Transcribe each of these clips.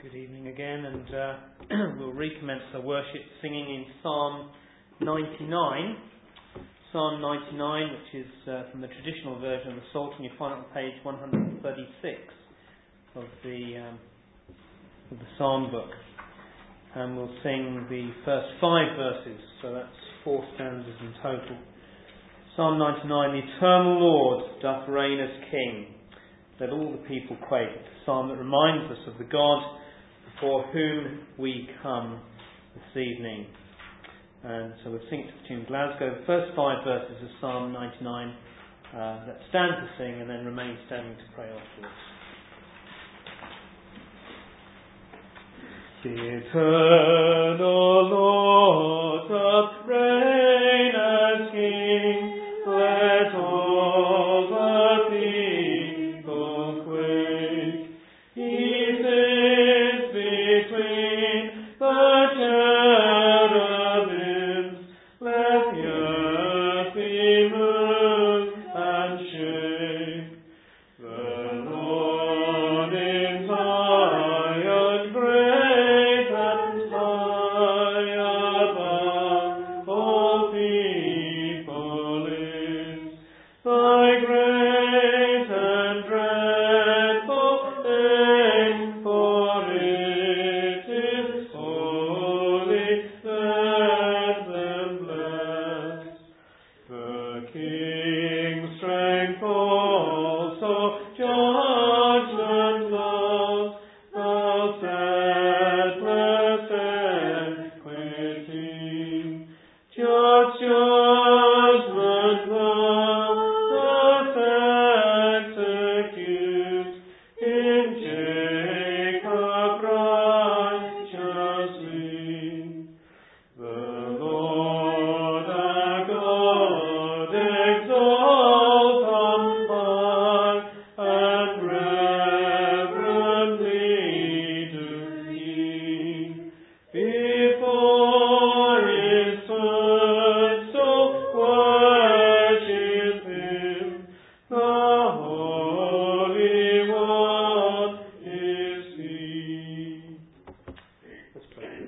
Good evening again, and we'll recommence our worship singing in Psalm 99. Psalm 99, which is from the traditional version of the Psalter, you find it on page 136 of the Psalm book. And we'll sing the first 5 verses, so that's 4 stanzas in total. Psalm 99, the eternal Lord doth reign as King. Let all the people quake. It's a psalm that reminds us of the God for whom we come this evening. And so we'll sing to the tune Glasgow. The first 5 verses of Psalm 99. Let's stand to sing and then remain standing to pray afterwards. The eternal Lord doth reign as King. Let all the people quake. He sits between the cherubims. Let the earth be moved and shake. The Lord in Zion great and high above all people is. Thy great and dreadful name, for it is holy, let them bless. The King's strength also, judgment loves, thou settlest equity. Just judgment love doth execute, in Jacob righteously. The Lord our God exalt on high, and reverently do he before his footstool worship him. The Holy One is he. Let's pray.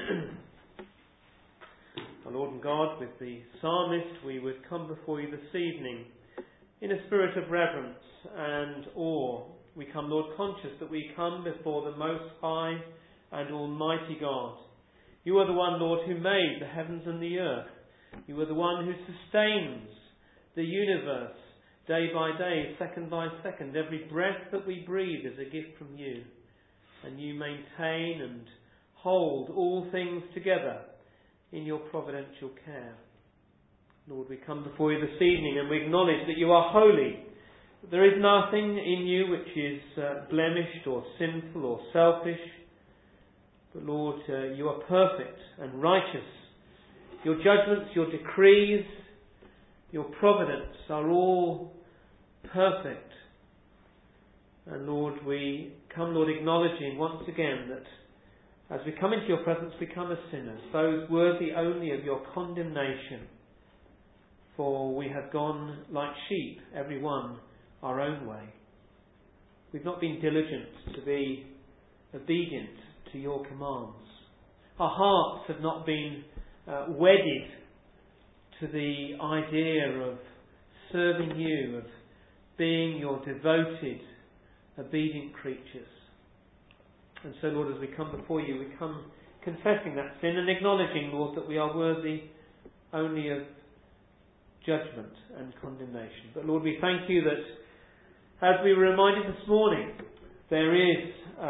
Our Lord and God, with the psalmist, we would come before you this evening in a spirit of reverence and awe. We come, Lord, conscious that we come before the Most High and Almighty God. You are the one, Lord, who made the heavens and the earth. You are the one who sustains the universe day by day, second by second. Every breath that we breathe is a gift from you. And you maintain and hold all things together in your providential care. Lord, we come before you this evening and we acknowledge that you are holy. There is nothing in you which is blemished or sinful or selfish. But Lord, you are perfect and righteous. Your judgments, your decrees, your providence are all perfect. And Lord, we come, Lord, acknowledging once again that as we come into your presence, we come as sinners, those worthy only of your condemnation. For we have gone like sheep, every one our own way. We've not been diligent to be obedient to your commands. Our hearts have not been wedded to the idea of serving you, of being your devoted, obedient creatures. And so, Lord, as we come before you, we come confessing that sin and acknowledging, Lord, that we are worthy only of judgment and condemnation. But Lord, we thank you that, as we were reminded this morning, there is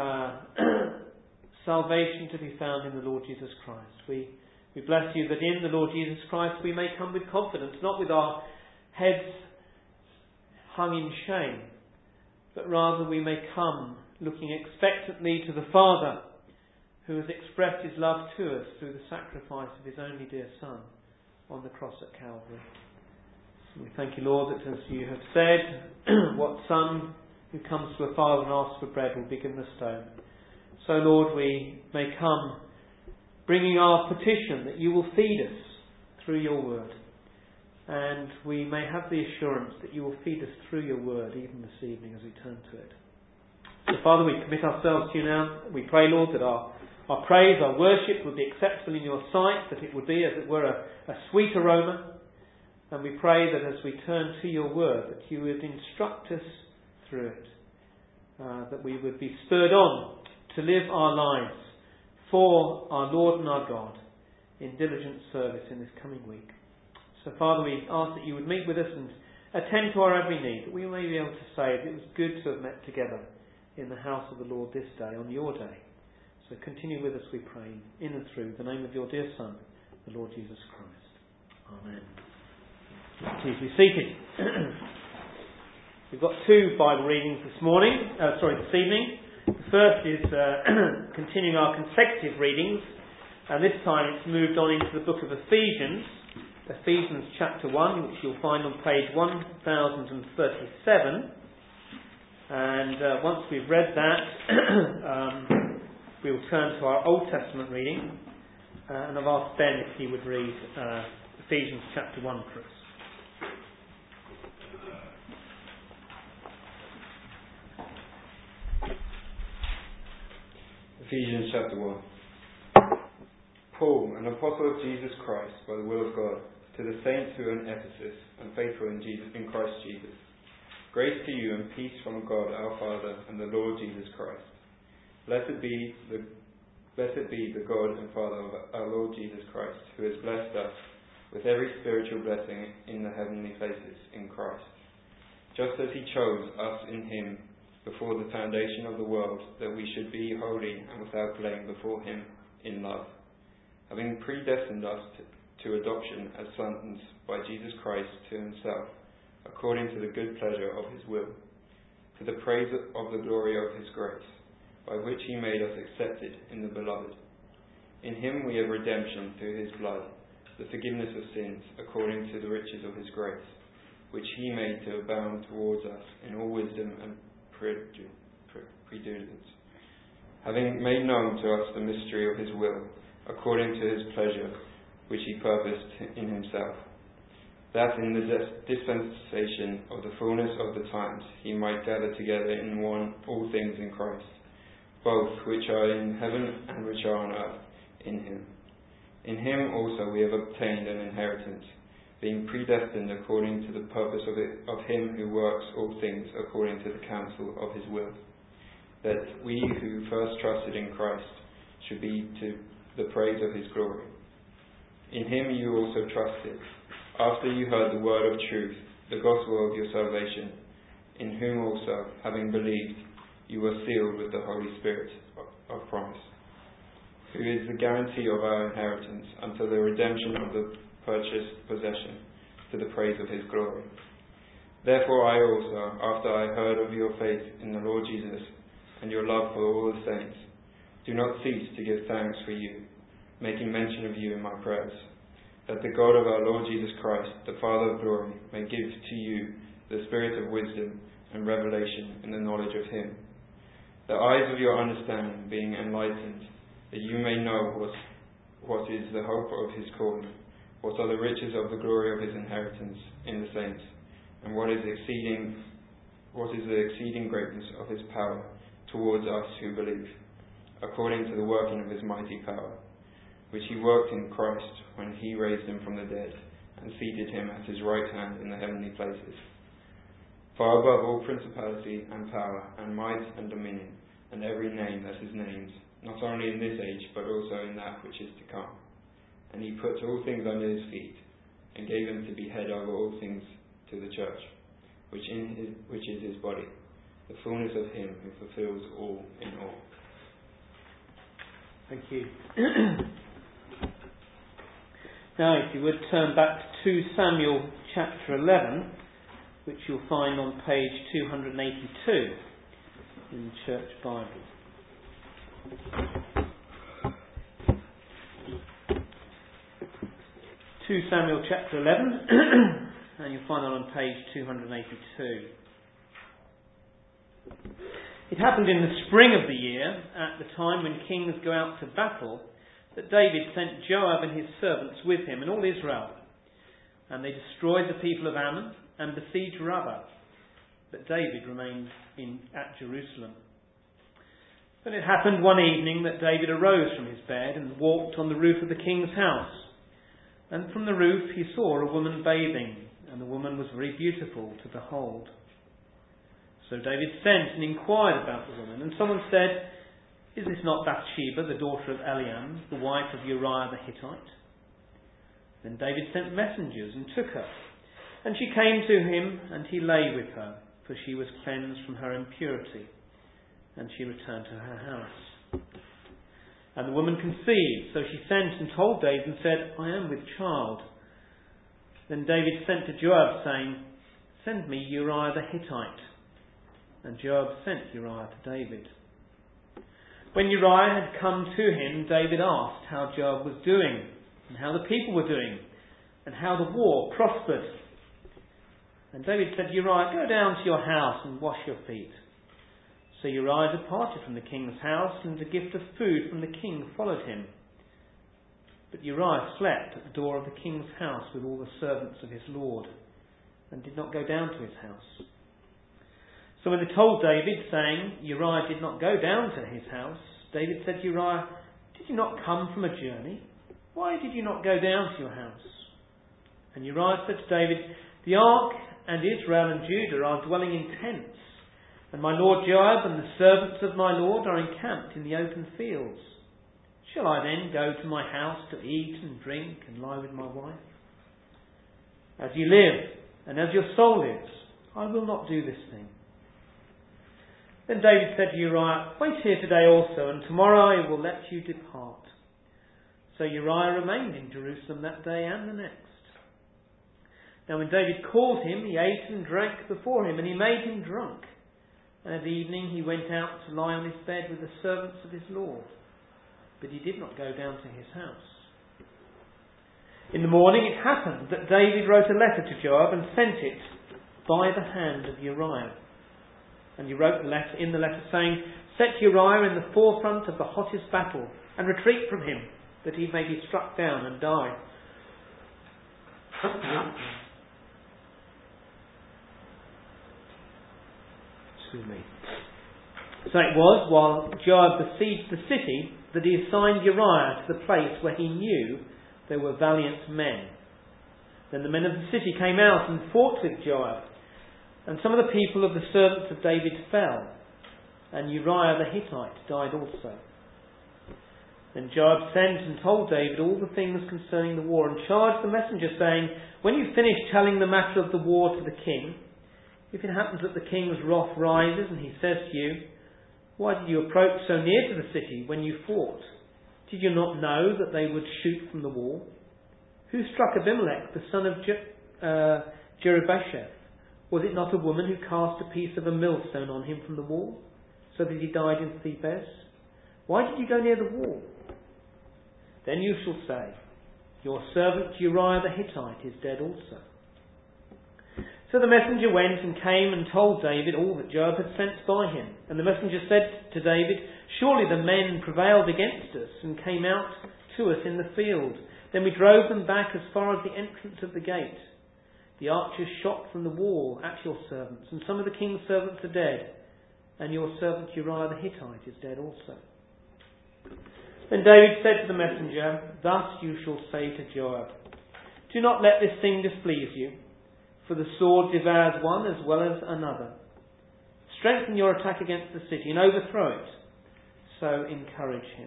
salvation to be found in the Lord Jesus Christ. We bless you that in the Lord Jesus Christ we may come with confidence, not with our heads hung in shame, but rather we may come looking expectantly to the Father, who has expressed his love to us through the sacrifice of his only dear Son on the cross at Calvary. We thank you, Lord, that as you have said, what son who comes to a father and asks for bread will be given a stone. So, Lord, we may come bringing our petition that you will feed us through your word. And we may have the assurance that you will feed us through your word even this evening as we turn to it. So, Father, we commit ourselves to you now. We pray, Lord, that our praise, our worship would be acceptable in your sight, that it would be, as it were, a sweet aroma. And we pray that as we turn to your word, that you would instruct us through it, that we would be spurred on to live our lives for our Lord and our God in diligent service in this coming week. So, Father, we ask that you would meet with us and attend to our every need, that we may be able to say that it was good to have met together in the house of the Lord this day, on your day. So continue with us, we pray, in and through the name of your dear Son, the Lord Jesus Christ. Amen. Please be seated. We've got two Bible readings this evening. The first is continuing our consecutive readings, and this time it's moved on into the book of Ephesians chapter 1, which you'll find on page 1037. And once we've read that, we will turn to our Old Testament reading, and I've asked Ben if he would read Ephesians chapter 1 for us. Ephesians chapter 1. Paul, an apostle of Jesus Christ, by the will of God, to the saints who are in Ephesus and faithful in Christ Jesus. Grace to you and peace from God our Father and the Lord Jesus Christ. Blessed be the God and Father of our Lord Jesus Christ, who has blessed us with every spiritual blessing in the heavenly places in Christ, just as he chose us in him before the foundation of the world, that we should be holy and without blame before him in love, having predestined us to adoption as sons by Jesus Christ to himself, according to the good pleasure of his will, to the praise of the glory of his grace, by which he made us accepted in the beloved. In him we have redemption through his blood, the forgiveness of sins, according to the riches of his grace, which he made to abound towards us in all wisdom and prudence, having made known to us the mystery of his will, according to his pleasure, which he purposed in himself, that in the dispensation of the fullness of the times he might gather together in one all things in Christ, both which are in heaven and which are on earth, in him. In him also we have obtained an inheritance, being predestined according to the purpose of him who works all things according to the counsel of his will, that we who first trusted in Christ should be to the praise of his glory. In him you also trusted, after you heard the word of truth, the gospel of your salvation, in whom also, having believed, you were sealed with the Holy Spirit of promise, who is the guarantee of our inheritance until the redemption of the purchased possession, to the praise of his glory. Therefore I also, after I heard of your faith in the Lord Jesus and your love for all the saints, do not cease to give thanks for you, making mention of you in my prayers, that the God of our Lord Jesus Christ, the Father of glory, may give to you the spirit of wisdom and revelation in the knowledge of him, the eyes of your understanding being enlightened, that you may know what is the hope of his calling, what are the riches of the glory of his inheritance in the saints, and what is the exceeding greatness of his power towards us who believe, according to the working of his mighty power, which he worked in Christ when he raised him from the dead and seated him at his right hand in the heavenly places, far above all principality and power and might and dominion and every name that is named, not only in this age but also in that which is to come. And he put all things under his feet and gave him to be head over all things to the church, which is his body, the fullness of him who fulfills all in all. Thank you. Now, if you would turn back to 2 Samuel chapter 11, which you'll find on page 282 in the Church Bible. 2 Samuel chapter 11, and you'll find that on page 282. It happened in the spring of the year, at the time when kings go out to battle, that David sent Joab and his servants with him and all Israel. And they destroyed the people of Ammon and besieged Rabbah. But David remained at Jerusalem. But it happened one evening that David arose from his bed and walked on the roof of the king's house. And from the roof he saw a woman bathing, and the woman was very beautiful to behold. So David sent and inquired about the woman, and someone said, "Is this not Bathsheba, the daughter of Eliam, the wife of Uriah the Hittite?" Then David sent messengers and took her, and she came to him, and he lay with her, for she was cleansed from her impurity, and she returned to her house. And the woman conceived, so she sent and told David and said, "I am with child." Then David sent to Joab, saying, "Send me Uriah the Hittite." And Joab sent Uriah to David. When Uriah had come to him, David asked how Joab was doing, and how the people were doing, and how the war prospered. And David said, "Uriah, go down to your house and wash your feet." So Uriah departed from the king's house, and a gift of food from the king followed him. But Uriah slept at the door of the king's house with all the servants of his lord, and did not go down to his house. So when they told David, saying, "Uriah did not go down to his house," David said to Uriah, "Did you not come from a journey? Why did you not go down to your house?" And Uriah said to David, "The ark and Israel and Judah are dwelling in tents, and my lord Joab and the servants of my lord are encamped in the open fields. Shall I then go to my house to eat and drink and lie with my wife? As you live, and as your soul lives, I will not do this thing." Then David said to Uriah, "Wait here today also, and tomorrow I will let you depart." So Uriah remained in Jerusalem that day and the next. Now when David called him, he ate and drank before him, and he made him drunk. And at evening he went out to lie on his bed with the servants of his lord. But he did not go down to his house. In the morning it happened that David wrote a letter to Joab and sent it by the hand of Uriah. And he wrote in the letter saying, "Set Uriah in the forefront of the hottest battle, and retreat from him, that he may be struck down and die." Excuse me. So it was, while Joab besieged the city, that he assigned Uriah to the place where he knew there were valiant men. Then the men of the city came out and fought with Joab, and some of the people of the servants of David fell, and Uriah the Hittite died also. Then Joab sent and told David all the things concerning the war, and charged the messenger, saying, "When you finish telling the matter of the war to the king, if it happens that the king's wrath rises, and he says to you, 'Why did you approach so near to the city when you fought? Did you not know that they would shoot from the wall? Who struck Abimelech, the son of Jerubasheth? Was it not a woman who cast a piece of a millstone on him from the wall, so that he died in Thebez? Why did you go near the wall?' Then you shall say, 'Your servant Uriah the Hittite is dead also.'" So the messenger went and came and told David all that Joab had sent by him. And the messenger said to David, "Surely the men prevailed against us and came out to us in the field. Then we drove them back as far as the entrance of the gate. The archers shot from the wall at your servants, and some of the king's servants are dead, and your servant Uriah the Hittite is dead also." Then David said to the messenger, "Thus you shall say to Joab, 'Do not let this thing displease you, for the sword devours one as well as another. Strengthen your attack against the city and overthrow it.' So encourage him."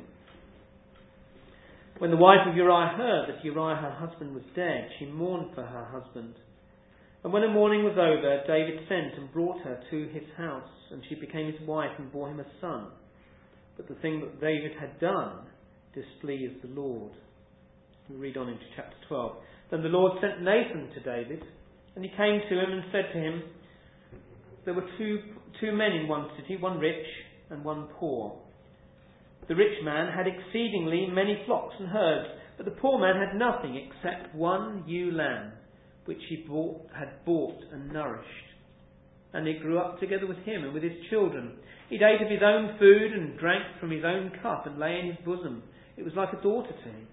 When the wife of Uriah heard that Uriah her husband was dead, she mourned for her husband. And when the mourning was over, David sent and brought her to his house, and she became his wife and bore him a son. But the thing that David had done displeased the Lord. We read on into chapter 12. Then the Lord sent Nathan to David, and he came to him and said to him, "There were two men in one city, one rich and one poor. The rich man had exceedingly many flocks and herds, but the poor man had nothing except one ewe lamb, which he had bought and nourished. And it grew up together with him and with his children. It ate of his own food and drank from his own cup and lay in his bosom. It was like a daughter to him.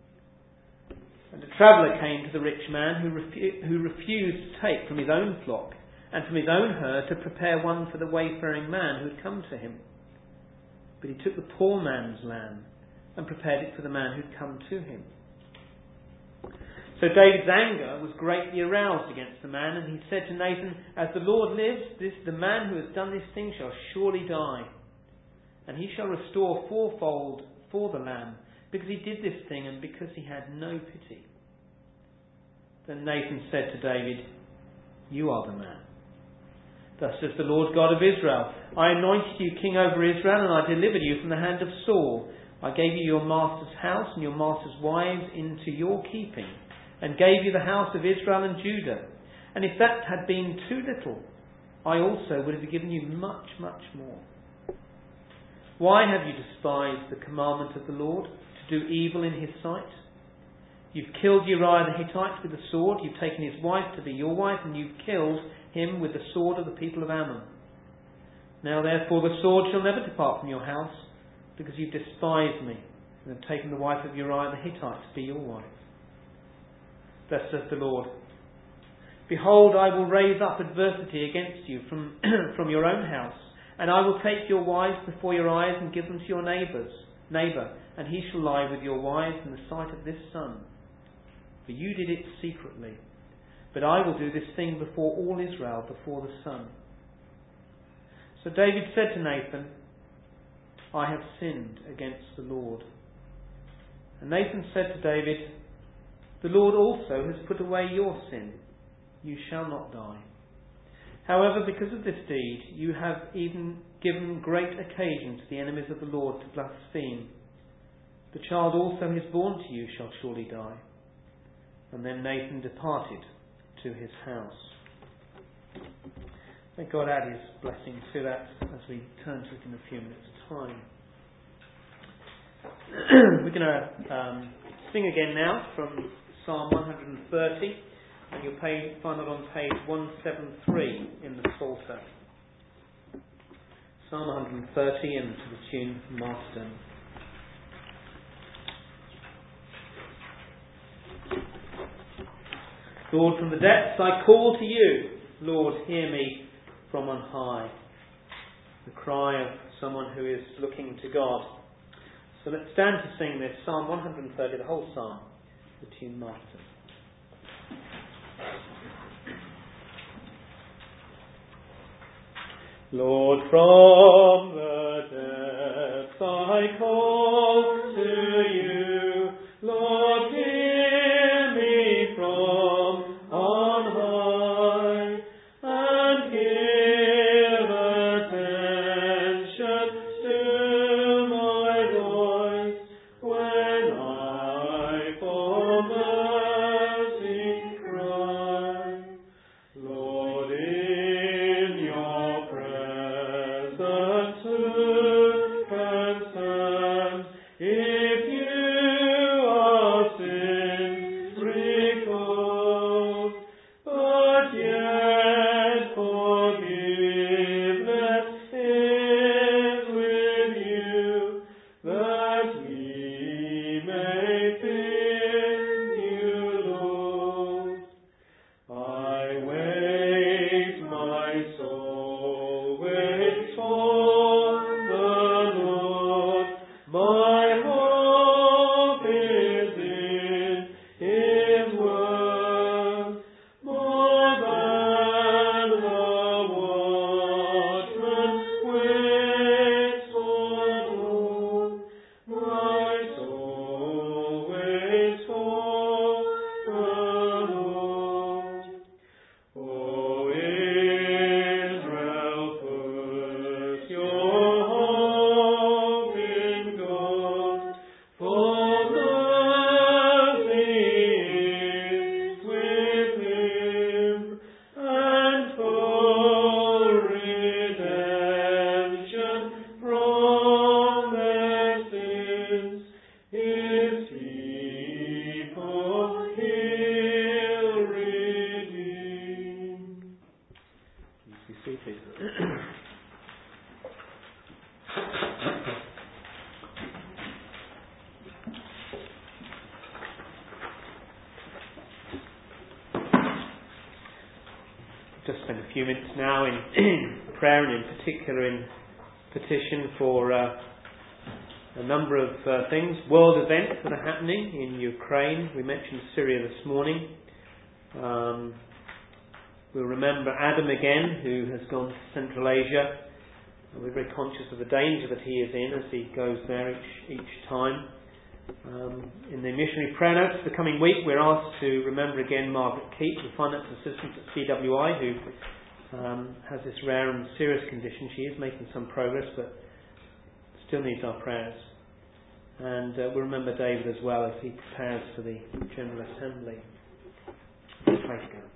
And a traveller came to the rich man who refused to take from his own flock and from his own herd to prepare one for the wayfaring man who had come to him. but he took the poor man's lamb and prepared it for the man who'd come to him. So David's anger was greatly aroused against the man, and he said to Nathan, "As the Lord lives, the man who has done this thing shall surely die. And he shall restore fourfold for the lamb, because he did this thing and because he had no pity." Then Nathan said to David, "You are the man. Thus says the Lord God of Israel, I anointed you king over Israel, and I delivered you from the hand of Saul. I gave you your master's house and your master's wives into your keeping, and gave you the house of Israel and Judah. And if that had been too little, I also would have given you much, much more. Why have you despised the commandment of the Lord, to do evil in his sight? You've killed Uriah the Hittite with the sword, you've taken his wife to be your wife, and you've killed him with the sword of the people of Ammon. Now therefore the sword shall never depart from your house, because you've despised me, and have taken the wife of Uriah the Hittite to be your wife. Thus says the Lord, Behold, I will raise up adversity against you from your own house, and I will take your wives before your eyes and give them to your neighbour, and he shall lie with your wives in the sight of this sun. For you did it secretly, but I will do this thing before all Israel, before the sun. So David said to Nathan, I have sinned against the Lord. And Nathan said to David, The Lord also has put away your sin. You shall not die. However, because of this deed, you have even given great occasion to the enemies of the Lord to blaspheme. The child also who is born to you shall surely die. And then Nathan departed to his house. May God add his blessing to that as we turn to it in a few minutes' time. We're going to sing again now from Psalm 130, and you'll find that on page 173 in the Psalter. Psalm 130 and to the tune Marston. Lord, from the depths I call to you. Lord, hear me from on high. The cry of someone who is looking to God. So let's stand to sing this Psalm 130, the whole psalm, the tune Marston. Lord, from the depths I call to you. Lord, hear me from on high, and give attention to my voice when I for mercy cry. Lord, in your presence who can stand? If you are sin recalled, but yet forgiveness is with you, that we may fear you, Lord. I wait, my soul waits for the Lord. My hope is in his word. More than the watchman waits for dawn, my soul waits for the Lord. O Israel, put your hope in God, for mercy is with him, and for redemption from their sins his people he'll redeem. Please be seated. Just spend a few minutes now in prayer, and in particular in petition for a number of things, world events that are happening in Ukraine. We mentioned Syria this morning. We'll remember Adam again, who has gone to Central Asia. And we're very conscious of the danger that he is in as he goes there each time. In the missionary prayer notes for the coming week, we're asked to remember again Margaret Keat, the finance assistant at CWI, who has this rare and serious condition. She is making some progress, but still needs our prayers. And we'll remember David as well as he prepares for the General Assembly. Let's pray together.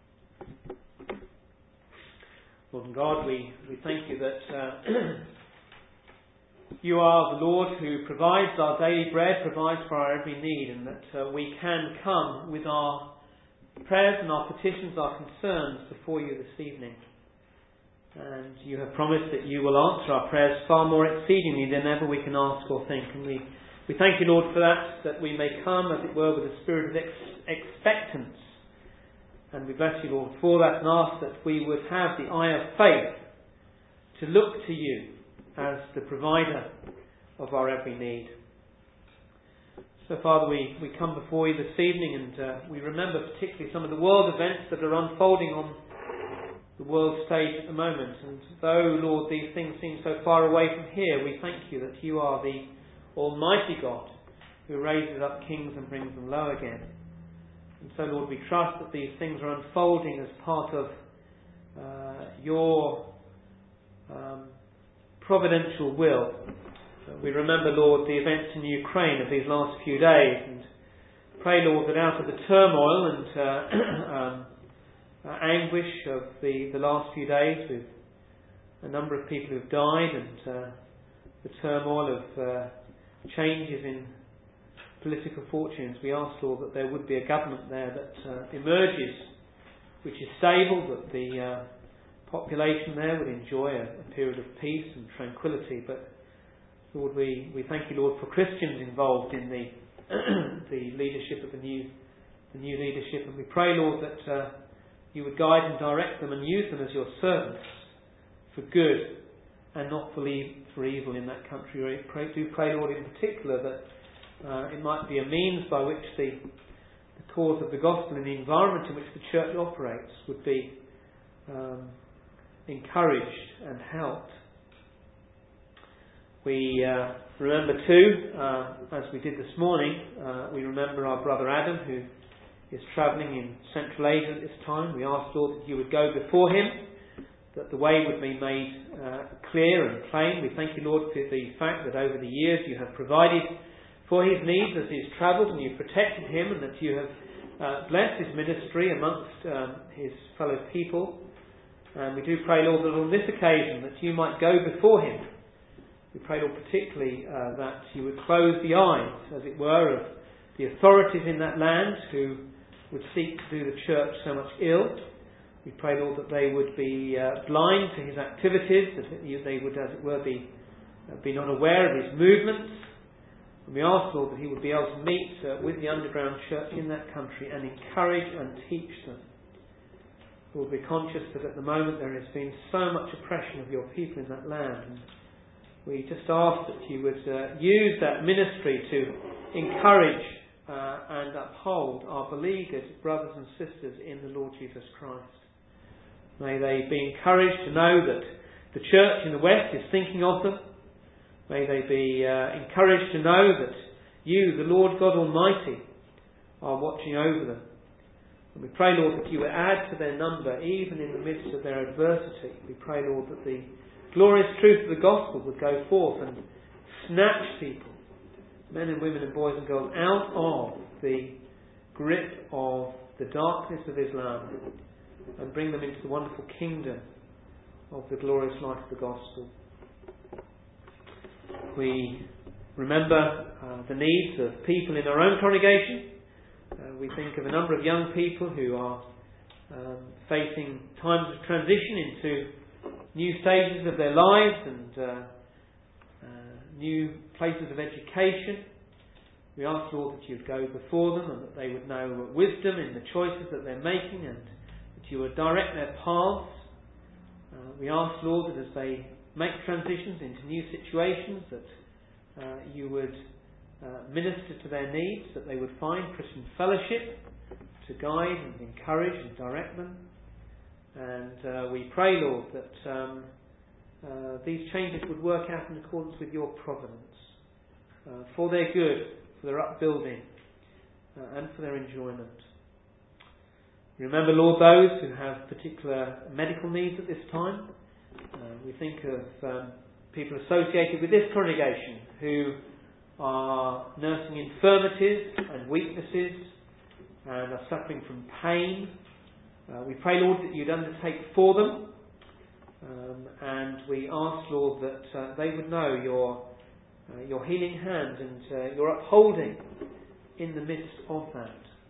Lord and God, we thank you that you are the Lord who provides our daily bread, provides for our every need, and that we can come with our prayers and our petitions, our concerns before you this evening. And you have promised that you will answer our prayers far more exceedingly than ever we can ask or think. And we thank you, Lord, for that we may come, as it were, with a spirit of expectance. And we bless you, Lord, for that, and ask that we would have the eye of faith to look to you as the provider of our every need. So, Father, we come before you this evening, and we remember particularly some of the world events that are unfolding on the world stage at the moment. And though, Lord, these things seem so far away from here, we thank you that you are the Almighty God who raises up kings and brings them low again. And so, Lord, we trust that these things are unfolding as part of your providential will. We remember, Lord, the events in Ukraine of these last few days, and pray, Lord, that out of the turmoil and anguish of the last few days, with a number of people who've died, and the turmoil of changes in political fortunes, we ask, Lord, that there would be a government there that emerges, which is stable, that the population there would enjoy a period of peace and tranquility. But Lord, we thank you, Lord, for Christians involved in the leadership of the new leadership, and we pray, Lord, that you would guide and direct them and use them as your servants for good and not for evil in that country. We do pray, Lord, in particular that it might be a means by which the cause of the gospel and the environment in which the church operates would be encouraged and helped. We remember too, as we did this morning, we remember our brother Adam, who is travelling in Central Asia at this time. We ask, Lord, that you would go before him, that the way would be made clear and plain. We thank you, Lord, for the fact that over the years you have provided for his needs as he's travelled, and you've protected him, and that you have blessed his ministry amongst his fellow people. And we do pray, Lord, that on this occasion that you might go before him. We pray, Lord, particularly that you would close the eyes, as it were, of the authorities in that land who would seek to do the church so much ill. We pray, Lord, that they would be blind to his activities, that they would, as it were, be not aware of his movements. And we ask, Lord, that he would be able to meet with the underground church in that country and encourage and teach them. Lord, we're conscious that at the moment there has been so much oppression of your people in that land. And we just ask that you would use that ministry to encourage and uphold our beleaguered brothers and sisters in the Lord Jesus Christ. May they be encouraged to know that the church in the West is thinking of them. May they be encouraged to know that you, the Lord God Almighty, are watching over them. And we pray, Lord, that you would add to their number even in the midst of their adversity. We pray, Lord, that the glorious truth of the gospel would go forth and snatch people, men and women and boys and girls, out of the grip of the darkness of Islam and bring them into the wonderful kingdom of the glorious light of the gospel. We remember the needs of people in our own congregation. We think of a number of young people who are facing times of transition into new stages of their lives and new places of education. We ask, Lord, that you would go before them and that they would know wisdom in the choices that they're making, and that you would direct their paths. We ask, Lord, that as they make transitions into new situations, that you would minister to their needs, that they would find Christian fellowship to guide and encourage and direct them. And we pray, Lord, that these changes would work out in accordance with your providence, for their good, for their upbuilding, and for their enjoyment. Remember, Lord, those who have particular medical needs at this time. We think of people associated with this congregation who are nursing infirmities and weaknesses and are suffering from pain. We pray, Lord, that you'd undertake for them, and we ask, Lord, that they would know your healing hand and your upholding in the midst of that.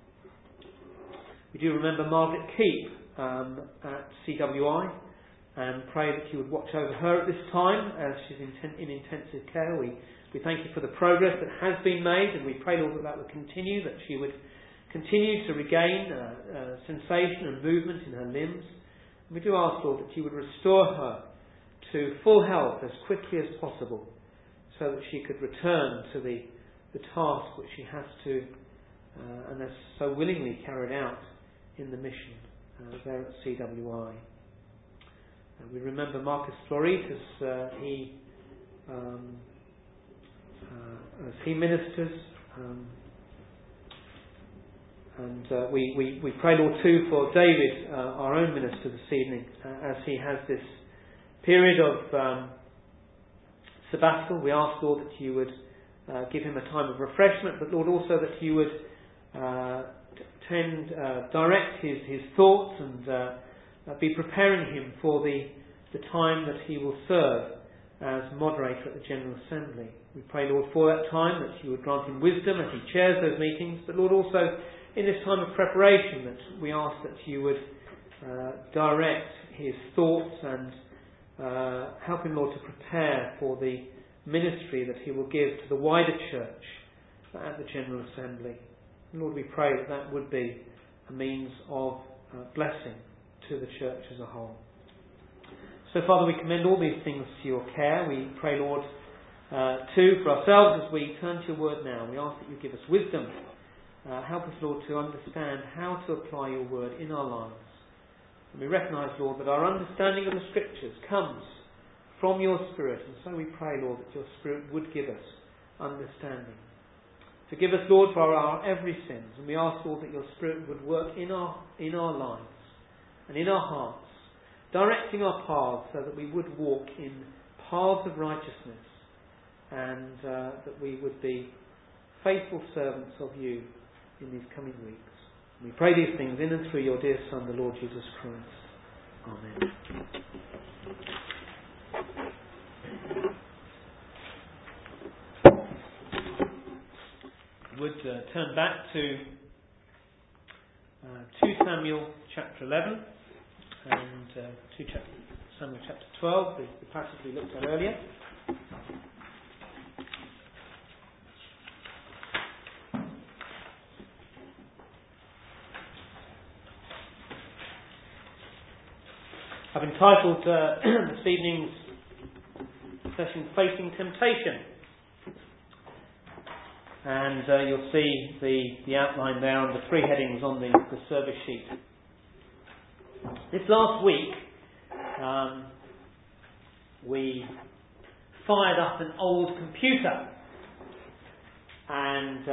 We do remember Margaret Keep at CWI, and pray that you would watch over her at this time as she's in intensive care. We thank you for the progress that has been made, and we pray, Lord, that would continue, that she would continue to regain sensation and movement in her limbs. And we do ask, Lord, that you would restore her to full health as quickly as possible, so that she could return to the task which she has to and has so willingly carried out in the mission there at CWI. We remember Marcus Florit as he ministers, and we pray, Lord, too, for David, our own minister this evening, as he has this period of sabbatical. We ask, Lord, that you would give him a time of refreshment, but Lord, also that you would direct his thoughts and be preparing him for the time that he will serve as moderator at the General Assembly. We pray, Lord, for that time, that you would grant him wisdom as he chairs those meetings, but Lord, also in this time of preparation, that we ask that you would direct his thoughts and help him, Lord, to prepare for the ministry that he will give to the wider church at the General Assembly. And Lord, we pray that would be a means of blessing to the church as a whole. So, Father, we commend all these things to your care. We pray, Lord, too, for ourselves as we turn to your word now. We ask that you give us wisdom. Help us, Lord, to understand how to apply your word in our lives. And we recognise, Lord, that our understanding of the Scriptures comes from your Spirit. And so we pray, Lord, that your Spirit would give us understanding. Forgive us, Lord, for our every sins. And we ask, Lord, that your Spirit would work in our lives and in our hearts, directing our paths so that we would walk in paths of righteousness, and that we would be faithful servants of you in these coming weeks. We pray these things in and through your dear Son, the Lord Jesus Christ. Amen. We would turn back to 2 Samuel chapter 11 and 2 Samuel chapter 12, the passage we looked at earlier. I've entitled this evening's session Facing Temptation. And you'll see the outline there on the three headings on the service sheet. This last week, we fired up an old computer, and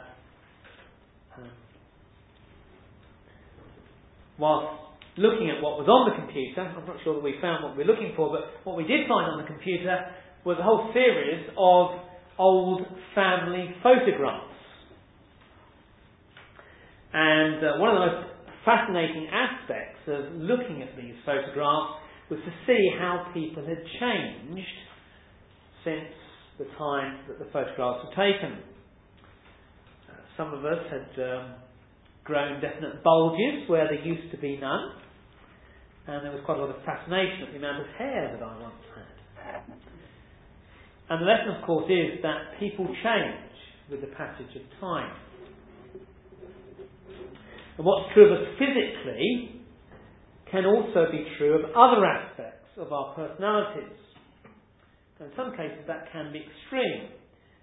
whilst looking at what was on the computer, I'm not sure that we found what we were looking for, but what we did find on the computer was a whole series of old family photographs. And one of the most fascinating aspects of looking at these photographs was to see how people had changed since the time that the photographs were taken. Some of us had grown definite bulges where there used to be none, and there was quite a lot of fascination at the amount of hair that I once had. And the lesson, of course, is that people change with the passage of time. And what's true of us physically can also be true of other aspects of our personalities. And in some cases that can be extreme.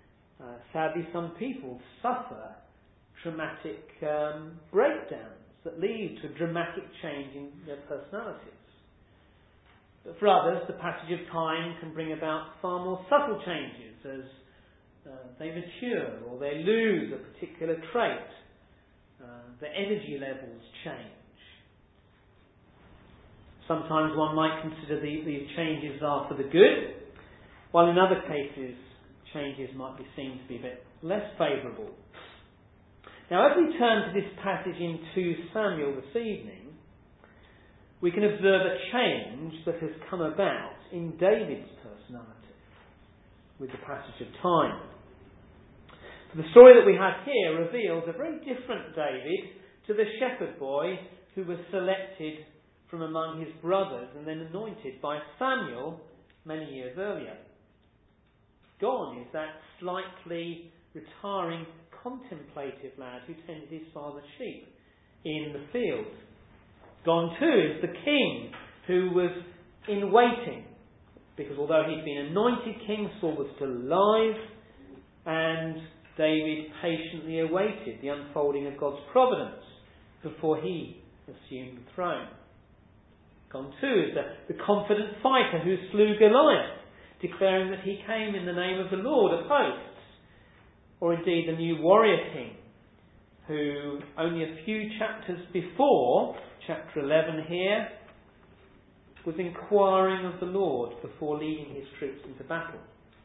sadly, some people suffer traumatic breakdowns that lead to a dramatic change in their personalities. But for others, the passage of time can bring about far more subtle changes as they mature or they lose a particular trait. Their energy levels change. Sometimes one might consider these changes are for the good, while in other cases changes might be seen to be a bit less favourable. Now, as we turn to this passage in 2 Samuel this evening, we can observe a change that has come about in David's personality with the passage of time. The story that we have here reveals a very different David to the shepherd boy who was selected from among his brothers and then anointed by Samuel many years earlier. Gone is that slightly retiring, contemplative lad who tended his father's sheep in the field. Gone too is the king who was in waiting, because although he'd been anointed king, Saul was still alive, and David patiently awaited the unfolding of God's providence before he assumed the throne. Gone too is the confident fighter who slew Goliath, declaring that he came in the name of the Lord of hosts. Or indeed the new warrior king, who only a few chapters before, chapter 11 here, was inquiring of the Lord before leading his troops into battle.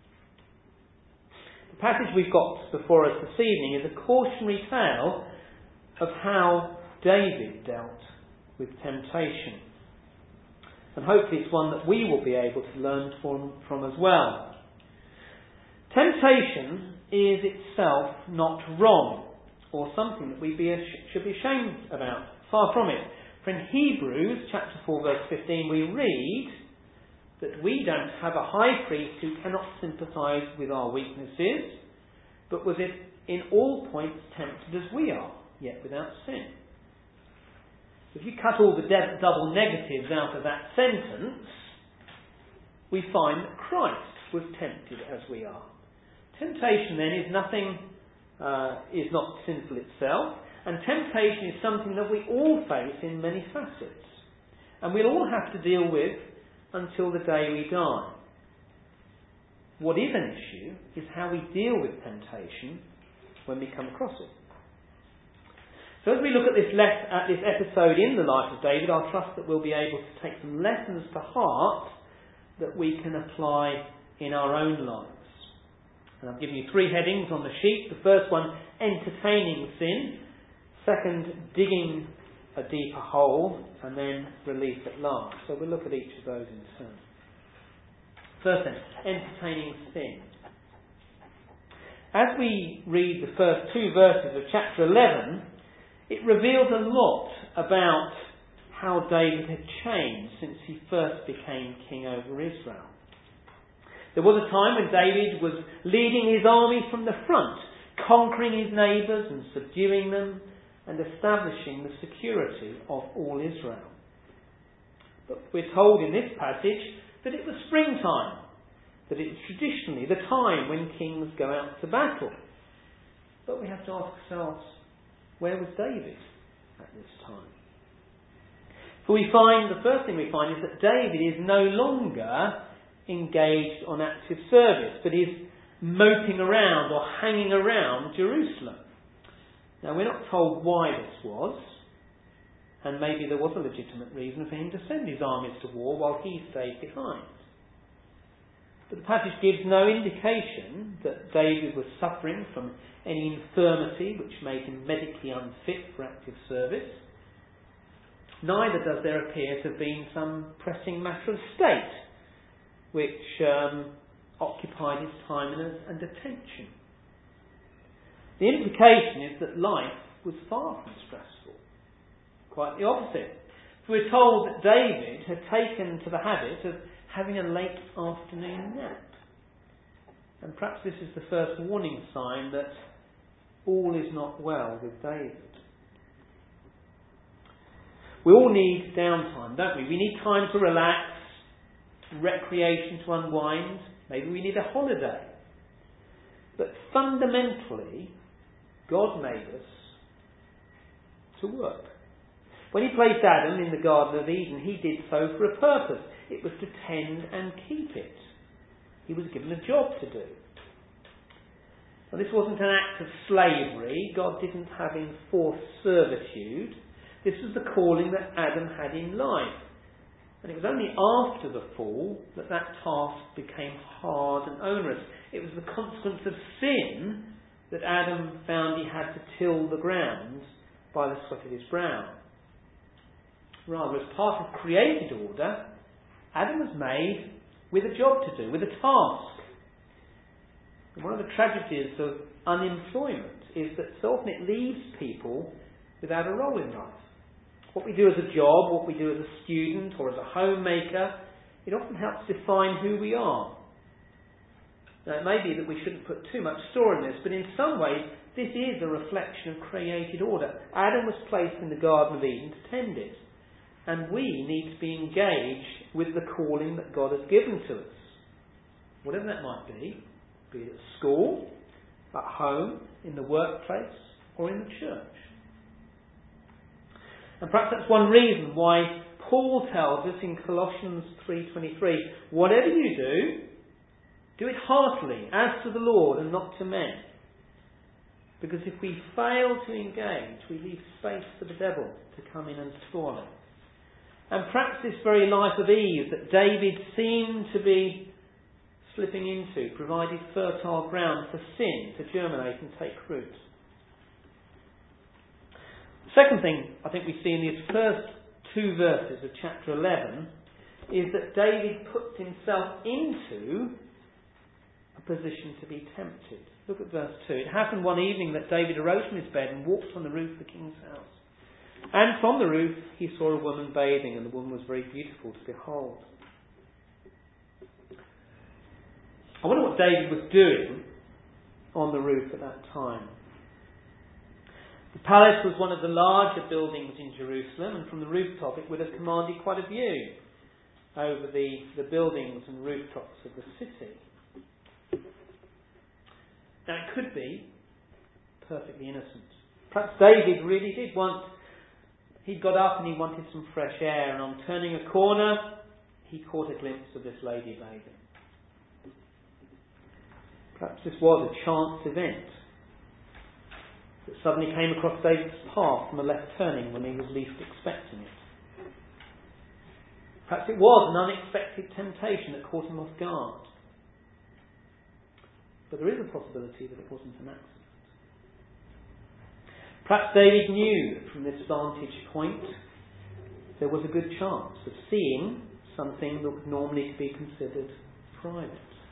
The passage we've got before us this evening is a cautionary tale of how David dealt with temptation. And hopefully it's one that we will be able to learn from as well. Temptation is itself not wrong, or something that we should be ashamed about. Far from it. For in Hebrews chapter 4 verse 15 we read that we don't have a high priest who cannot sympathise with our weaknesses, but was in all points tempted as we are, yet without sin. If you cut all the double negatives out of that sentence, we find that Christ was tempted as we are. Temptation then is not sinful itself, and temptation is something that we all face in many facets, and we'll all have to deal with until the day we die. What is an issue is how we deal with temptation when we come across it. So as we look at this episode in the life of David, I trust that we'll be able to take some lessons to heart that we can apply in our own lives. And I've given you 3 headings on the sheet. The first one, entertaining sin. Second, digging a deeper hole. And then, relief at last. So we'll look at each of those in turn. First then, entertaining sin. As we read the first 2 verses of chapter 11, it reveals a lot about how David had changed since he first became king over Israel. There was a time when David was leading his army from the front, conquering his neighbours and subduing them, and establishing the security of all Israel. But we're told in this passage that it was springtime, that it was traditionally the time when kings go out to battle. But we have to ask ourselves, where was David at this time? For the first thing we find is that David is no longer engaged on active service, but is moping around or hanging around Jerusalem. Now, we're not told why this was, and maybe there was a legitimate reason for him to send his armies to war while he stayed behind. But the passage gives no indication that David was suffering from any infirmity which made him medically unfit for active service. Neither does there appear to have been some pressing matter of state which occupied his time and attention. The implication is that life was far from stressful. Quite the opposite. We're told that David had taken to the habit of having a late afternoon nap. And perhaps this is the first warning sign that all is not well with David. We all need downtime, don't we? We need time to relax, recreation to unwind. Maybe we need a holiday. But fundamentally, God made us to work. When he placed Adam in the Garden of Eden, he did so for a purpose. It was to tend and keep it. He was given a job to do. And this wasn't an act of slavery. God didn't have enforced servitude. This was the calling that Adam had in life. And it was only after the fall that task became hard and onerous. It was the consequence of sin that Adam found he had to till the ground by the sweat of his brow. Rather, as part of created order, Adam was made with a job to do, with a task. And one of the tragedies of unemployment is that so often it leaves people without a role in life. What we do as a job, what we do as a student or as a homemaker, it often helps define who we are. Now, it may be that we shouldn't put too much store in this, but in some ways, this is a reflection of created order. Adam was placed in the Garden of Eden to tend it. And we need to be engaged with the calling that God has given to us. Whatever that might be it at school, at home, in the workplace, or in the church. And perhaps that's one reason why Paul tells us in Colossians 3:23, whatever you do it heartily, as to the Lord and not to men. Because if we fail to engage, we leave space for the devil to come in and spoil it. And perhaps this very life of ease that David seemed to be slipping into provided fertile ground for sin to germinate and take root. The second thing I think we see in these first two verses of chapter 11 is that David puts himself into a position to be tempted. Look at verse 2. It happened one evening that David arose from his bed and walked on the roof of the king's house. And from the roof he saw a woman bathing, and the woman was very beautiful to behold. I wonder what David was doing on the roof at that time. The palace was one of the larger buildings in Jerusalem, and from the rooftop it would have commanded quite a view over the buildings and rooftops of the city. Now it could be perfectly innocent. Perhaps David really did he'd got up and he wanted some fresh air, and on turning a corner he caught a glimpse of this lady bathing. Perhaps this was a chance event that suddenly came across David's path from a left turning when he was least expecting it. Perhaps it was an unexpected temptation that caught him off guard. But there is a possibility that it wasn't an accident. Perhaps David knew that from this vantage point there was a good chance of seeing something that would normally be considered private.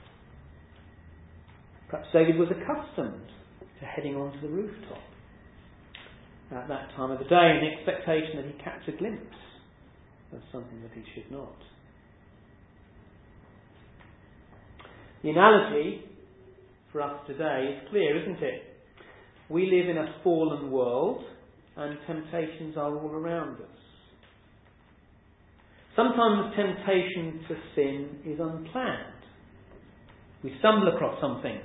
Perhaps David was accustomed to heading onto the rooftop at that time of the day in the expectation that he'd catch a glimpse of something that he should not. The analogy for us today is clear, isn't it? We live in a fallen world and temptations are all around us. Sometimes temptation to sin is unplanned. We stumble across something.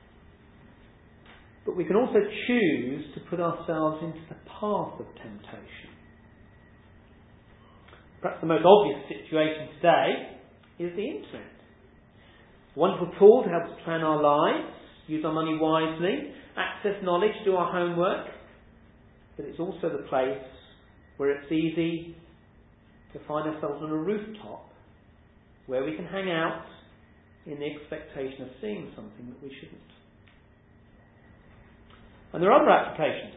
But we can also choose to put ourselves into the path of temptation. Perhaps the most obvious situation today is the internet. A wonderful tool to help us plan our lives, use our money wisely, access knowledge, do our homework. But it's also the place where it's easy to find ourselves on a rooftop where we can hang out in the expectation of seeing something that we shouldn't. And there are other applications.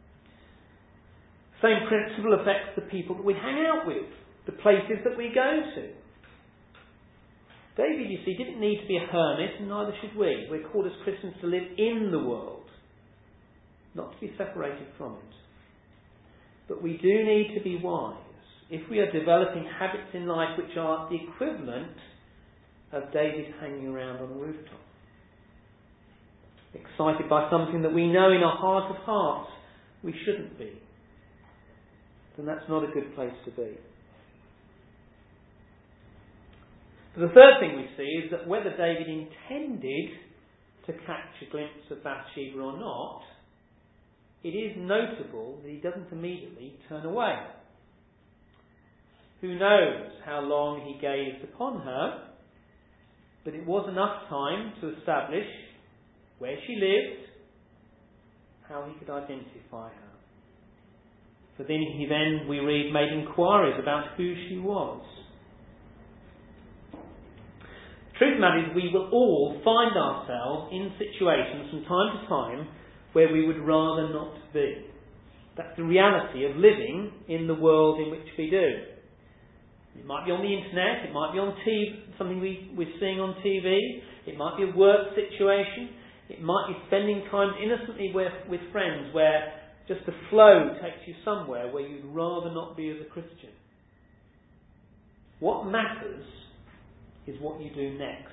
The same principle affects the people that we hang out with, the places that we go to. David, you see, didn't need to be a hermit, and neither should we. We're called as Christians to live in the world, not to be separated from it. But we do need to be wise if we are developing habits in life which are the equivalent of David hanging around on a rooftop. Excited by something that we know in our heart of hearts we shouldn't be. Then that's not a good place to be. But the third thing we see is that whether David intended to catch a glimpse of Bathsheba or not, it is notable that he doesn't immediately turn away. Who knows how long he gazed upon her, but it was enough time to establish where she lived, how he could identify her. For then he we read, made inquiries about who she was. The truth of the matter is, we will all find ourselves in situations from time to time where we would rather not be. That's the reality of living in the world in which we do. It might be on the internet, it might be on TV, something we're seeing on TV, it might be a work situation, it might be spending time innocently with friends where just the flow takes you somewhere where you'd rather not be as a Christian. What matters is what you do next.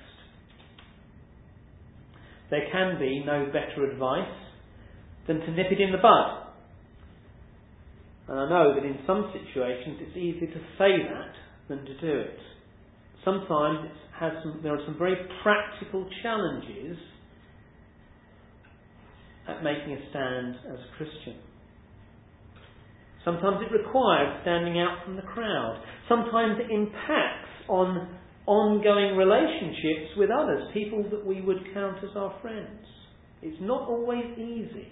There can be no better advice than to nip it in the bud. And I know that in some situations it's easier to say that than to do it. Sometimes there are some very practical challenges at making a stand as a Christian. Sometimes it requires standing out from the crowd. Sometimes it impacts on ongoing relationships with others, people that we would count as our friends. It's not always easy.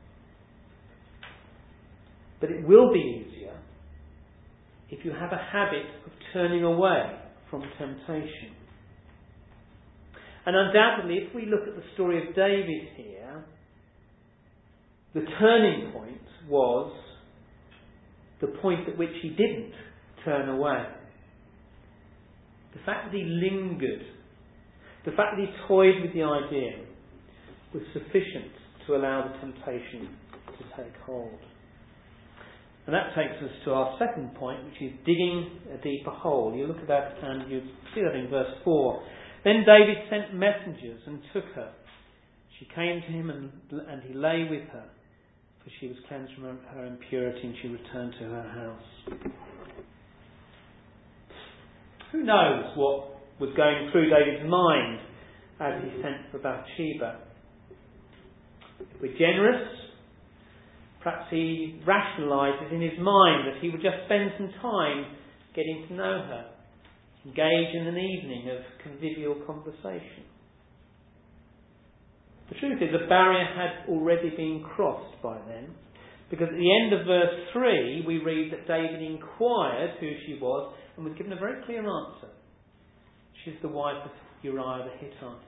But it will be easier if you have a habit of turning away from temptation. And undoubtedly, if we look at the story of David here, the turning point was the point at which he didn't turn away. The fact that he lingered, the fact that he toyed with the idea, was sufficient to allow the temptation to take hold. And that takes us to our second point, which is digging a deeper hole. You look at that and you see that in verse 4. Then David sent messengers and took her. She came to him and he lay with her, for she was cleansed from her impurity, and she returned to her house. Who knows what was going through David's mind as he sent for Bathsheba? If we're generous, perhaps he rationalises in his mind that he would just spend some time getting to know her, engage in an evening of convivial conversation. The truth is, a barrier had already been crossed by then, because at the end of verse 3 we read that David inquired who she was and was given a very clear answer. She's the wife of Uriah the Hittite.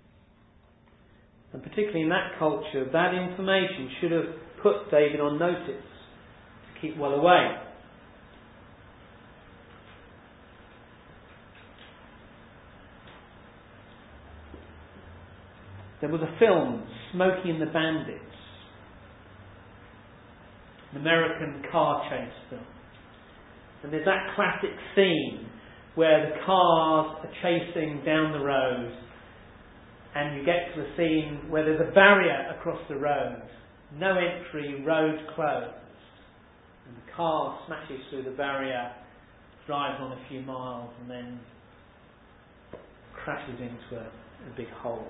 And particularly in that culture, that information should have put David on notice to keep well away. There was a film, Smokey and the Bandits, an American car chase film. And there's that classic scene where the cars are chasing down the road, and you get to the scene where there's a barrier across the road. No entry, road closed. And the car smashes through the barrier, drives on a few miles, and then crashes into a big hole.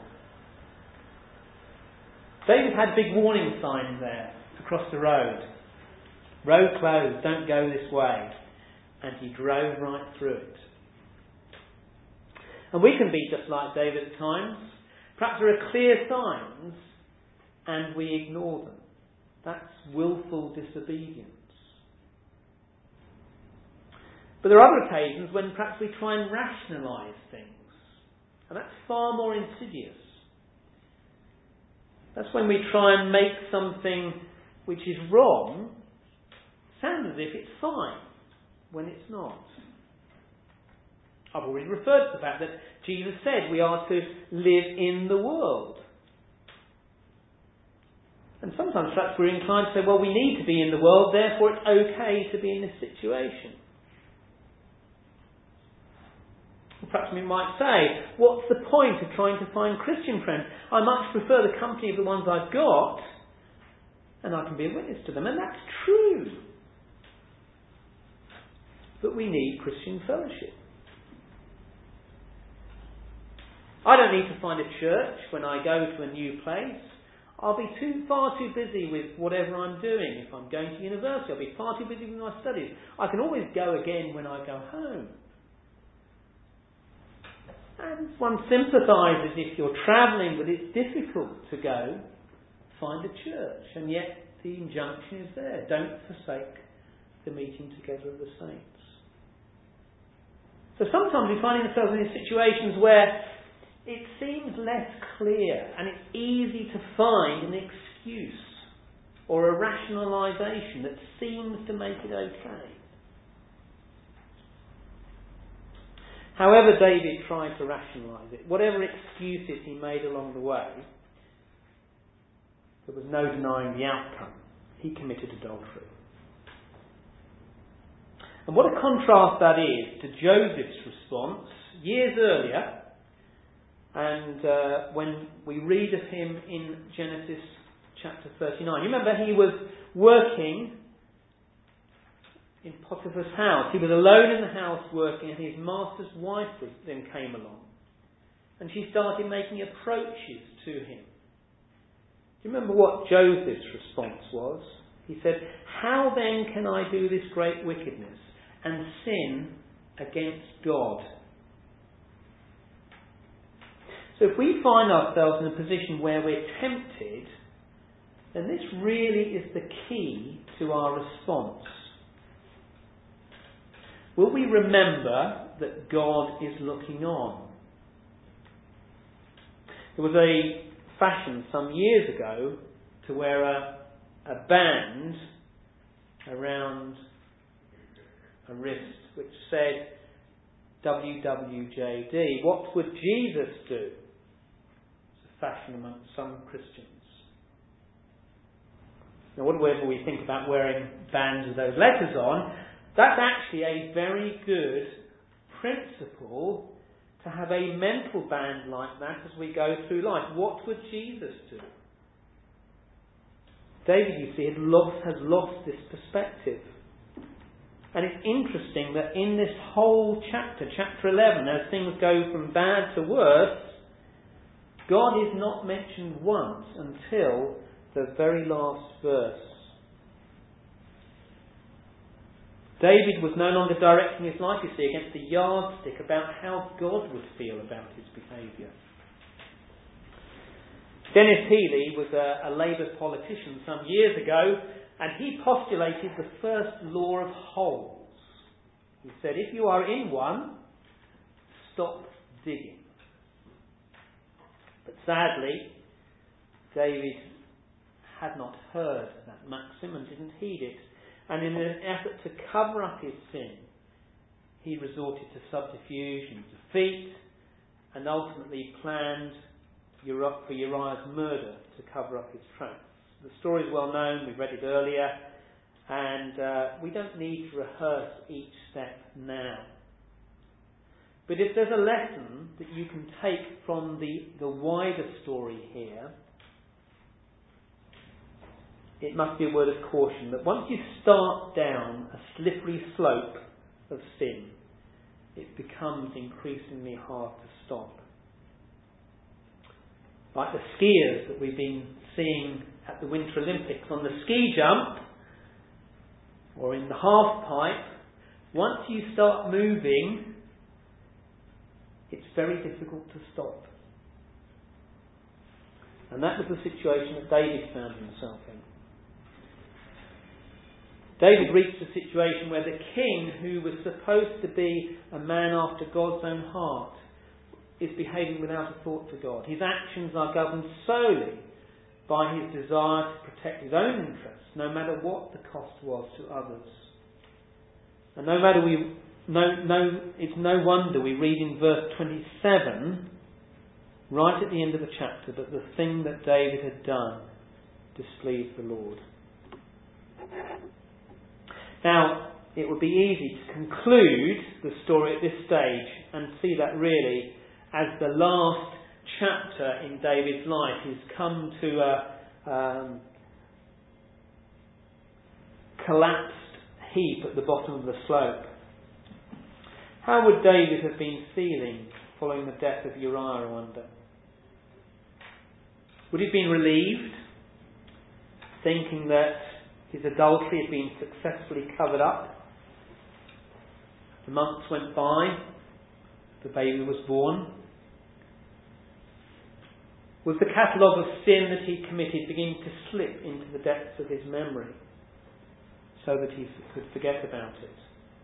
David had big warning signs there across the road. Road closed, don't go this way. And he drove right through it. And we can be just like David at times. Perhaps there are clear signs and we ignore them. That's willful disobedience. But there are other occasions when perhaps we try and rationalise things. And that's far more insidious. That's when we try and make something which is wrong sound as if it's fine, when it's not. I've already referred to the fact that Jesus said we are to live in the world. And sometimes perhaps we're inclined to say, well, we need to be in the world, therefore it's okay to be in this situation. Or perhaps we might say, what's the point of trying to find Christian friends? I much prefer the company of the ones I've got, and I can be a witness to them. And that's true. But we need Christian fellowship. I don't need to find a church when I go to a new place. I'll be far too busy with whatever I'm doing. If I'm going to university, I'll be far too busy with my studies. I can always go again when I go home. And one sympathises if you're travelling, but it's difficult to go find a church. And yet the injunction is there. Don't forsake the meeting together of the saints. So sometimes we find ourselves in situations where it seems less clear and it's easy to find an excuse or a rationalisation that seems to make it okay. However David tried to rationalise it, whatever excuses he made along the way, there was no denying the outcome. He committed adultery. And what a contrast that is to Joseph's response years earlier, and when we read of him in Genesis chapter 39. You remember he was working in Potiphar's house. He was alone in the house working, and his master's wife then came along. And she started making approaches to him. Do you remember what Joseph's response was? He said, "How then can I do this great wickedness and sin against God?" So if we find ourselves in a position where we're tempted, then this really is the key to our response. Will we remember that God is looking on? There was a fashion some years ago to wear a band around a wrist which said WWJD. What would Jesus do? It's a fashion among some Christians. Now, whatever we think about wearing bands with those letters on, that's actually a very good principle to have a mental band like that as we go through life. What would Jesus do? David, you see, has lost this perspective. And it's interesting that in this whole chapter 11, as things go from bad to worse, God is not mentioned once until the very last verse. David was no longer directing his life, you see, against the yardstick about how God would feel about his behaviour. Dennis Healy was a Labour politician some years ago, and he postulated the first law of holes. He said, if you are in one, stop digging. But sadly, David had not heard that maxim and didn't heed it. And in an effort to cover up his sin, he resorted to subterfuge and defeat, and ultimately planned for Uriah's murder to cover up his tracks. The story is well known, we read it earlier, and we don't need to rehearse each step now. But if there's a lesson that you can take from the wider story here, it must be a word of caution that once you start down a slippery slope of sin, it becomes increasingly hard to stop. Like the skiers that we've been seeing at the Winter Olympics on the ski jump or in the half pipe, once you start moving, it's very difficult to stop. And that was the situation that David found himself in. David reached a situation where the king, who was supposed to be a man after God's own heart, is behaving without a thought for God. His actions are governed solely by his desire to protect his own interests, no matter what the cost was to others. And it's no wonder we read in verse 27, right at the end of the chapter, that the thing that David had done displeased the Lord. Now, it would be easy to conclude the story at this stage and see that really as the last chapter in David's life. He's come to a collapsed heap at the bottom of the slope. How would David have been feeling following the death of Uriah, I wonder? Would he have been relieved, thinking that his adultery had been successfully covered up? The months went by, the baby was born. Was the catalogue of sin that he committed beginning to slip into the depths of his memory so that he could forget about it?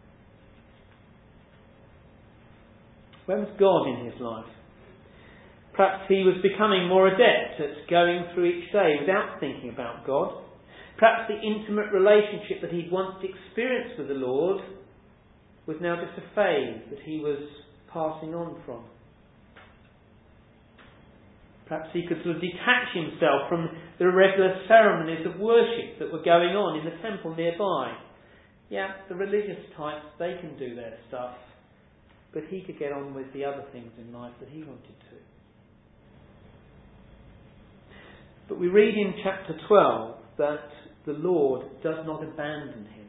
Where was God in his life? Perhaps he was becoming more adept at going through each day without thinking about God. Perhaps the intimate relationship that he'd once experienced with the Lord was now just a phase that he was passing on from. Perhaps he could sort of detach himself from the regular ceremonies of worship that were going on in the temple nearby. Yeah, the religious types, they can do their stuff, but he could get on with the other things in life that he wanted to. But we read in chapter 12 that the Lord does not abandon him.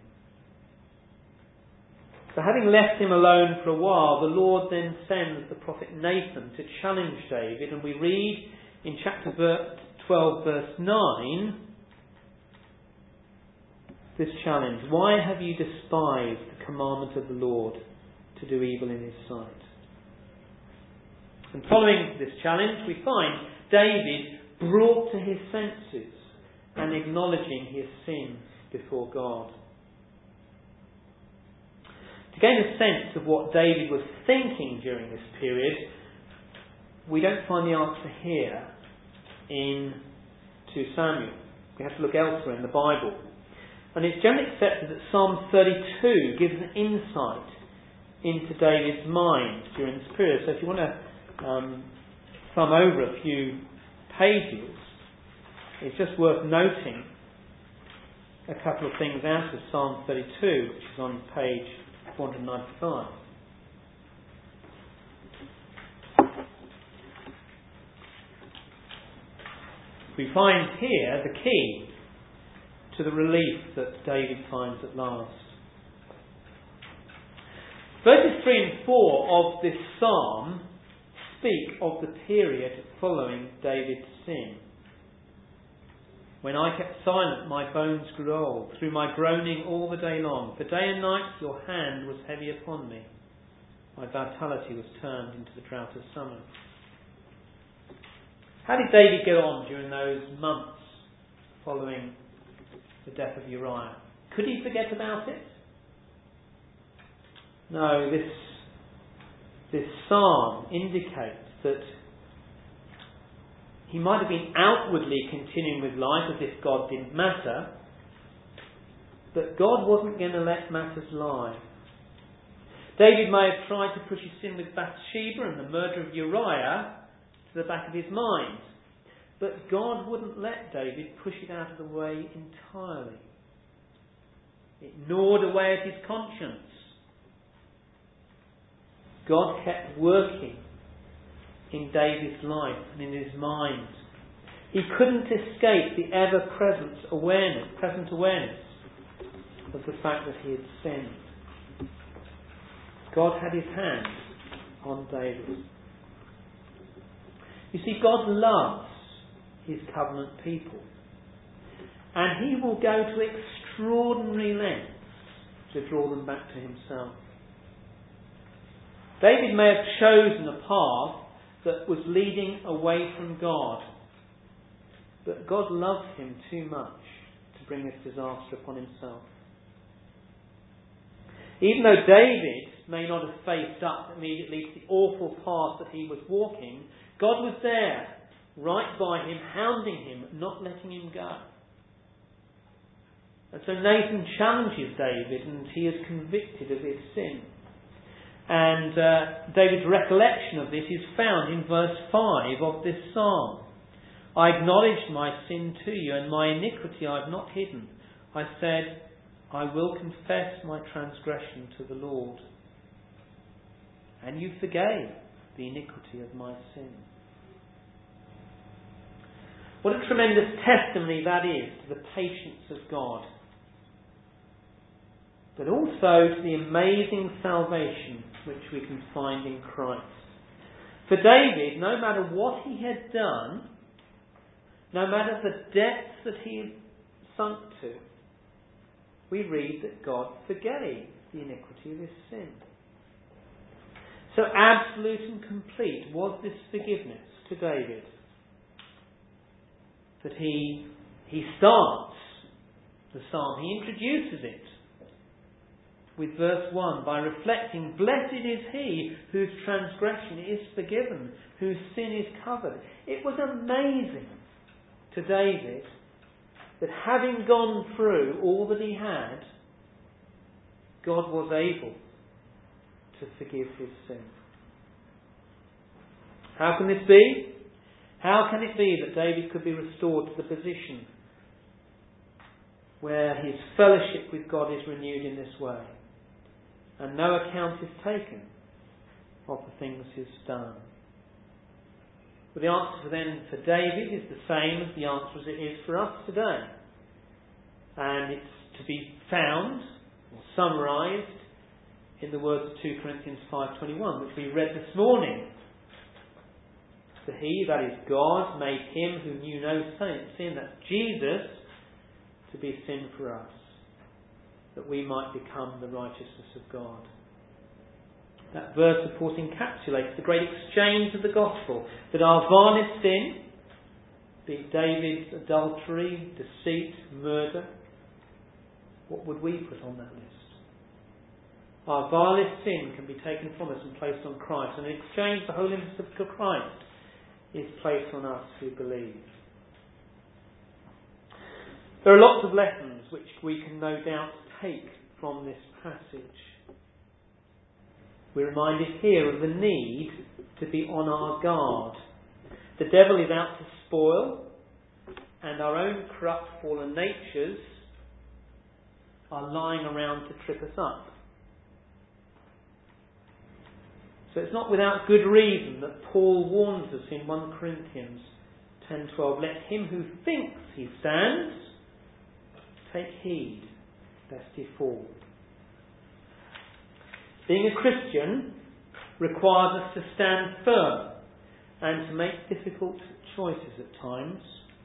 So having left him alone for a while, the Lord then sends the prophet Nathan to challenge David, and we read in chapter 12 verse 9 this challenge: "Why have you despised the commandment of the Lord to do evil in his sight?" And following this challenge, we find David brought to his senses and acknowledging his sin before God. To gain a sense of what David was thinking during this period, we don't find the answer here in 2 Samuel. We have to look elsewhere in the Bible. And it's generally accepted that Psalm 32 gives an insight into David's mind during this period. So if you want to thumb over a few pages, it's just worth noting a couple of things out of Psalm 32, which is on page 495. We find here the key to the relief that David finds at last. Verses 3 and 4 of this psalm speak of the period following David's sin. "When I kept silent, my bones grew old, through my groaning all the day long. For day and night your hand was heavy upon me. My vitality was turned into the drought of summer." How did David get on during those months following the death of Uriah? Could he forget about it? No, this psalm indicates that he might have been outwardly continuing with life as if God didn't matter, but God wasn't going to let matters lie. David may have tried to push his sin with Bathsheba and the murder of Uriah to the back of his mind, but God wouldn't let David push it out of the way entirely. It gnawed away at his conscience. God kept working in David's life and in his mind. He couldn't escape the ever-present awareness of the fact that he had sinned. God had his hand on David. You see, God loves his covenant people, and he will go to extraordinary lengths to draw them back to himself. David may have chosen a path that was leading away from God, but God loved him too much to bring this disaster upon himself. Even though David may not have faced up immediately to the awful path that he was walking, God was there, right by him, hounding him, not letting him go. And so Nathan challenges David, and he is convicted of his sin. And David's recollection of this is found in verse 5 of this psalm. "I acknowledged my sin to you, and my iniquity I have not hidden. I said, I will confess my transgression to the Lord. And you forgave the iniquity of my sin." What a tremendous testimony that is to the patience of God, but also to the amazing salvation which we can find in Christ. For David, no matter what he had done, no matter the depths that he had sunk to, we read that God forgave the iniquity of his sin. So absolute and complete was this forgiveness to David, that he starts the psalm, he introduces it with verse 1 by reflecting, "Blessed is he whose transgression is forgiven, whose sin is covered." It was amazing to David that having gone through all that he had, God was able to forgive his sin. How can this be? How can it be that David could be restored to the position where his fellowship with God is renewed in this way, and no account is taken of the things he's done? Well, the answer then for David is the same as the answer as it is for us today. And it's to be found, or summarised, in the words of 2 Corinthians 5:21, which we read this morning. For he, that is God, made him who knew no sin, that's Jesus, to be sin for us, that we might become the righteousness of God. That verse, of course, encapsulates the great exchange of the gospel, that our vilest sin, be it David's adultery, deceit, murder, what would we put on that list? Our vilest sin can be taken from us and placed on Christ, and in exchange the holiness of Christ is placed on us who believe. There are lots of lessons which we can no doubt take from this passage. We're reminded here of the need to be on our guard. The devil is out to spoil, and our own corrupt, fallen natures are lying around to trip us up. So it's not without good reason that Paul warns us in 1 Corinthians 10:12, "Let him who thinks he stands take heed lest he fall." Being a Christian requires us to stand firm and to make difficult choices at times.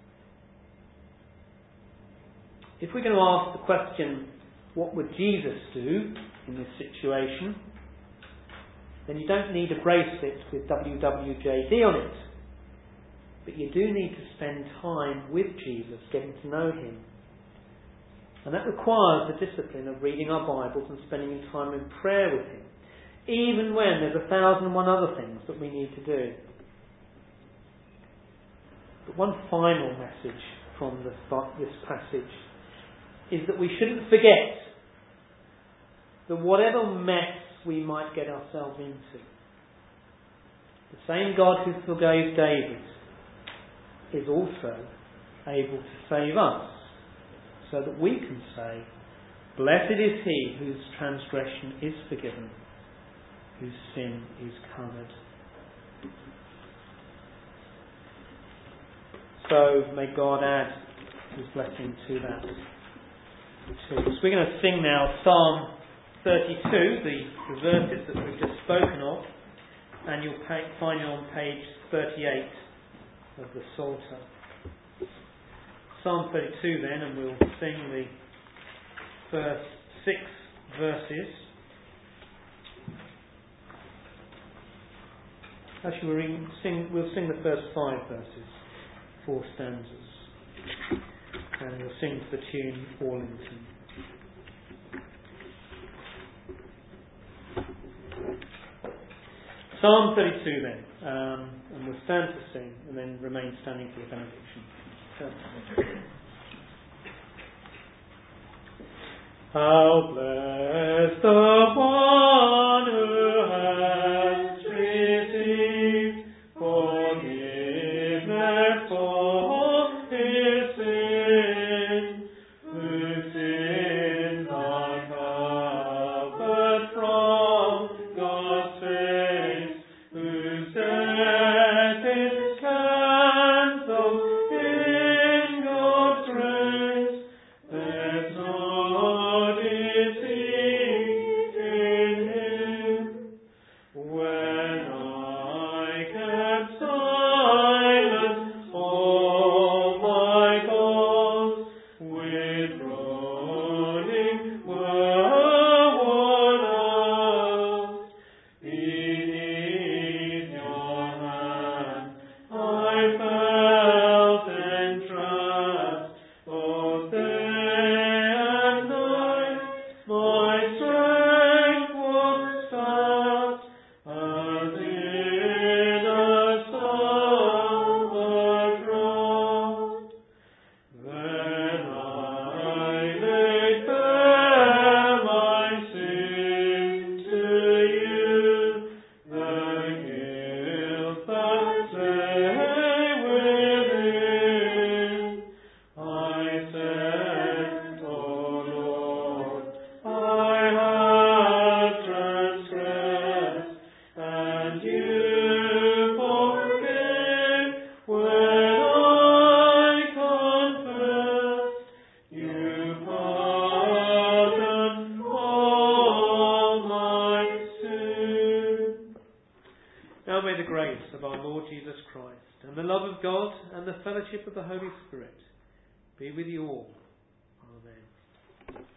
If we're going to ask the question, what would Jesus do in this situation, then you don't need a bracelet with WWJD on it. But you do need to spend time with Jesus, getting to know him. And that requires the discipline of reading our Bibles and spending time in prayer with him, even when there's 1,001 other things that we need to do. But one final message from this passage is that we shouldn't forget that whatever mess we might get ourselves into, the same God who forgave David is also able to save us, so that we can say, "Blessed is he whose transgression is forgiven, whose sin is covered." So may God add his blessing to that too. So we're going to sing now Psalm 32, the verses that we've just spoken of, and you'll find it on page 38 of the Psalter. Psalm 32 then, and we'll sing the first 6 verses. Actually, we'll sing the first 5 verses, 4 stanzas, and we'll sing to the tune Orlington. Psalm 32 then, and we'll stand to sing and then remain standing for the benediction. How blessed the one who has received forgiveness for his sins, whose sins are covered from God's face, whose death is cancelled in God's grace. There's no disease Now may the grace of our Lord Jesus Christ and the love of God and the fellowship of the Holy Spirit be with you all. Amen.